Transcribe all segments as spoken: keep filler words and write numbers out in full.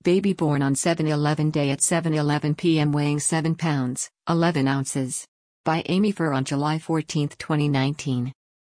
Baby born on seven eleven day at seven eleven p m weighing seven pounds, eleven ounces. By Amy Furr on July fourteenth, twenty nineteen.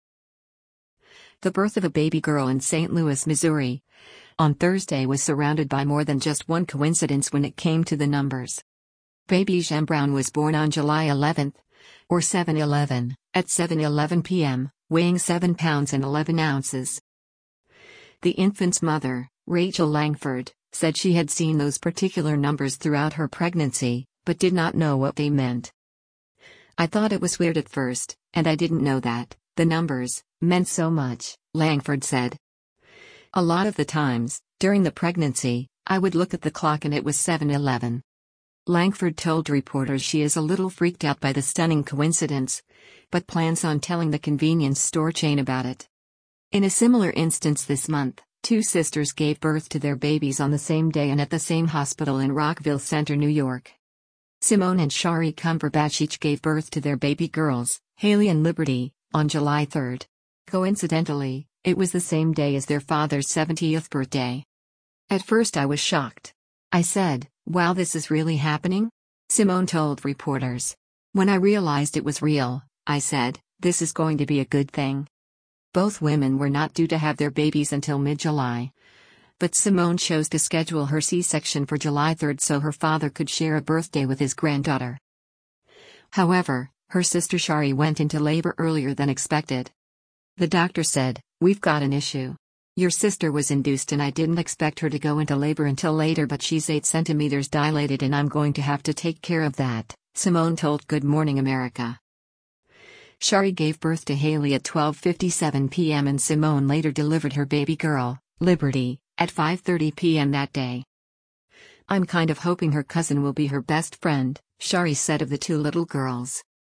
The birth of a baby girl in Saint Louis, Missouri, on Thursday was surrounded by more than just one coincidence when it came to the numbers. Baby Jem Brown was born on July eleventh, or seven eleven, at seven eleven p m, weighing seven pounds and eleven ounces. The infant's mother, Rachel Langford, said she had seen those particular numbers throughout her pregnancy, but did not know what they meant. "I thought it was weird at first, and I didn't know that the numbers meant so much," Langford said. "A lot of the times, during the pregnancy, I would look at the clock and it was seven eleven. Langford told reporters she is a little freaked out by the stunning coincidence, but plans on telling the convenience store chain about it. In a similar instance this month, two sisters gave birth to their babies on the same day and at the same hospital in Rockville Center, New York. Simone and Shari Cumberbatch each gave birth to their baby girls, Haley and Liberty, on July third. Coincidentally, it was the same day as their father's seventieth birthday. At first I was shocked. I said, 'Wow, this is really happening?' Simone told reporters. When I realized it was real, I said, 'This is going to be a good thing.'" Both women were not due to have their babies until mid-July. But Simone chose to schedule her C-section for July third so her father could share a birthday with his granddaughter. However, her sister Shari went into labor earlier than expected. The doctor said, "We've got an issue. Your sister was induced and I didn't expect her to go into labor until later, but she's eight centimeters dilated and I'm going to have to take care of that," Simone told Good Morning America. Shari gave birth to Haley at twelve fifty-seven p m and Simone later delivered her baby girl, Liberty, at five thirty p m that day. "I'm kind of hoping her cousin will be her best friend," Shari said of the two little girls.